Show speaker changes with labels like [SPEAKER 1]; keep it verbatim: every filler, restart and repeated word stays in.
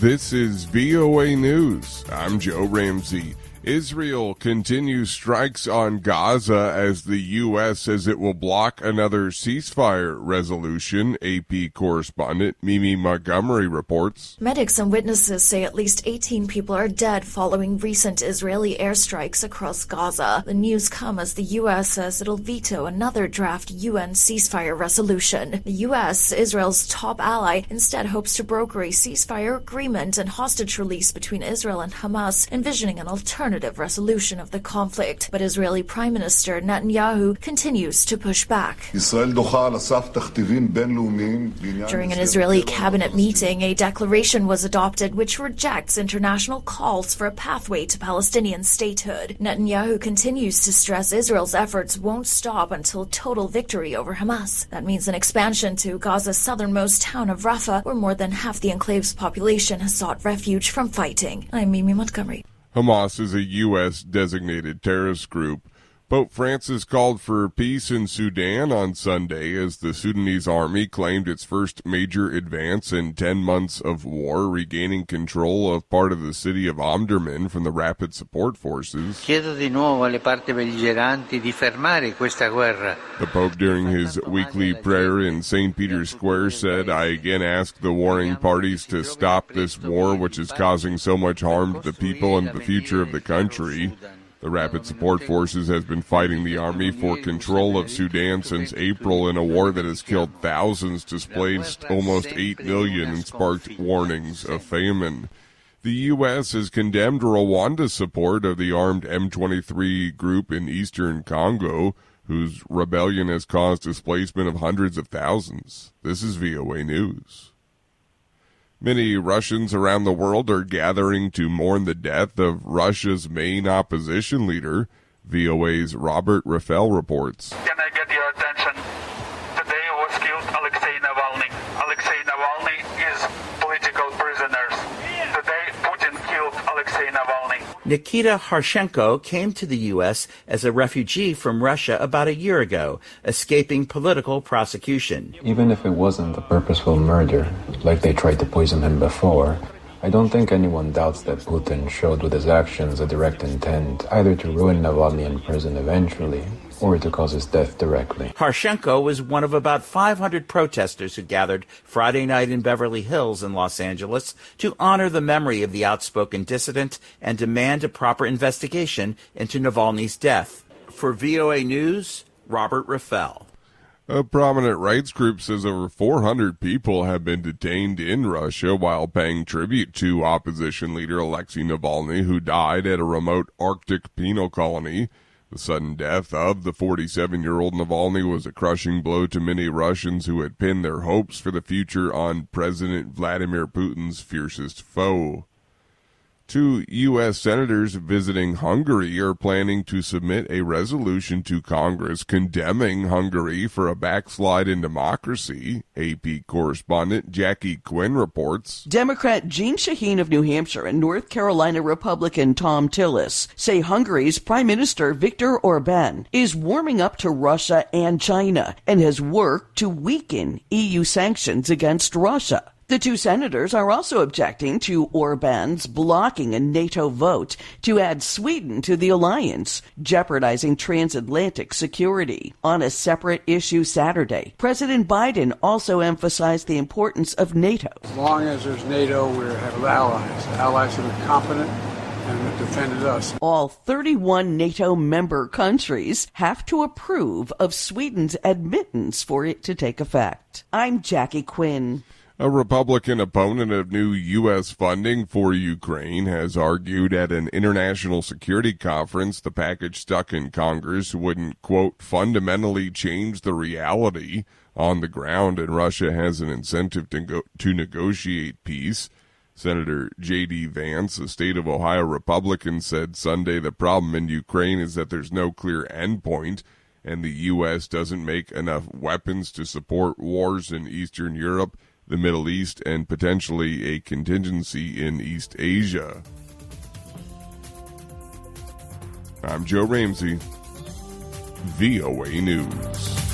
[SPEAKER 1] This is V O A News. I'm Joe Ramsey. Israel continues strikes on Gaza as the U S says it will block another ceasefire resolution, A P correspondent Mimi Montgomery reports.
[SPEAKER 2] Medics and witnesses say at least eighteen people are dead following recent Israeli airstrikes across Gaza. The news come as the U S says it'll veto another draft U N ceasefire resolution. The U S, Israel's top ally, instead hopes to broker a ceasefire agreement and hostage release between Israel and Hamas, envisioning an alternative resolution of the conflict. But Israeli Prime Minister Netanyahu continues to push back. During an Israeli cabinet meeting, a declaration was adopted which rejects international calls for a pathway to Palestinian statehood. Netanyahu continues to stress Israel's efforts won't stop until total victory over Hamas. That means an expansion to Gaza's southernmost town of Rafah, where more than half the enclave's population has sought refuge from fighting. I'm Mimi Montgomery.
[SPEAKER 1] Hamas is a U S designated terrorist group. Pope Francis called for peace in Sudan on Sunday as the Sudanese army claimed its first major advance in ten months of war, regaining control of part of the city of Omdurman from the Rapid Support Forces.
[SPEAKER 3] Chiedo di nuovo alle parti belligeranti di fermare questa guerra.
[SPEAKER 1] The Pope, during his weekly prayer in Saint Peter's Square, said, "I again ask the warring parties to stop this war which is causing so much harm to the people and the future of the country." The Rapid Support Forces has been fighting the army for control of Sudan since April in a war that has killed thousands, displaced almost eight million, and sparked warnings of famine. The U S has condemned Rwanda's support of the armed M twenty-three group in eastern Congo, whose rebellion has caused displacement of hundreds of thousands. This is V O A News. Many Russians around the world are gathering to mourn the death of Russia's main opposition leader. V O A's Robert Rafael reports.
[SPEAKER 4] Can I get your attention? Today was killed Alexei Navalny. Alexei Navalny is political prisoners. Today Putin killed Alexei Navalny.
[SPEAKER 5] Nikita Harshenko came to the U S as a refugee from Russia about a year ago, escaping political prosecution.
[SPEAKER 6] Even if it wasn't a purposeful murder, like they tried to poison him before, I don't think anyone doubts that Putin showed with his actions a direct intent either to ruin Navalny in prison eventually or to cause his death directly.
[SPEAKER 5] Harshenko was one of about five hundred protesters who gathered Friday night in Beverly Hills in Los Angeles to honor the memory of the outspoken dissident and demand a proper investigation into Navalny's death. For V O A News, Robert Rafael.
[SPEAKER 1] A prominent rights group says over four hundred people have been detained in Russia while paying tribute to opposition leader Alexei Navalny, who died at a remote Arctic penal colony. The sudden death of the forty-seven-year-old Navalny was a crushing blow to many Russians who had pinned their hopes for the future on President Vladimir Putin's fiercest foe. Two U S senators visiting Hungary are planning to submit a resolution to Congress condemning Hungary for a backslide in democracy. A P correspondent Jackie Quinn reports.
[SPEAKER 7] Democrat Jeanne Shaheen of New Hampshire and North Carolina Republican Tom Tillis say Hungary's Prime Minister Viktor Orban is warming up to Russia and China and has worked to weaken E U sanctions against Russia. The two senators are also objecting to Orban's blocking a NATO vote to add Sweden to the alliance, jeopardizing transatlantic security. On a separate issue Saturday, President Biden also emphasized the importance of NATO.
[SPEAKER 8] As long as there's NATO, we have allies, allies that are competent and that defended us.
[SPEAKER 7] All thirty-one NATO member countries have to approve of Sweden's admittance for it to take effect. I'm Jackie Quinn.
[SPEAKER 1] A Republican opponent of new U S funding for Ukraine has argued at an international security conference the package stuck in Congress wouldn't, quote, fundamentally change the reality on the ground, and Russia has an incentive to, go- to negotiate peace. Senator J D Vance, a state of Ohio Republican, said Sunday the problem in Ukraine is that there's no clear endpoint, and the U S doesn't make enough weapons to support wars in Eastern Europe, the Middle East, and potentially a contingency in East Asia. I'm Joe Ramsey, V O A News.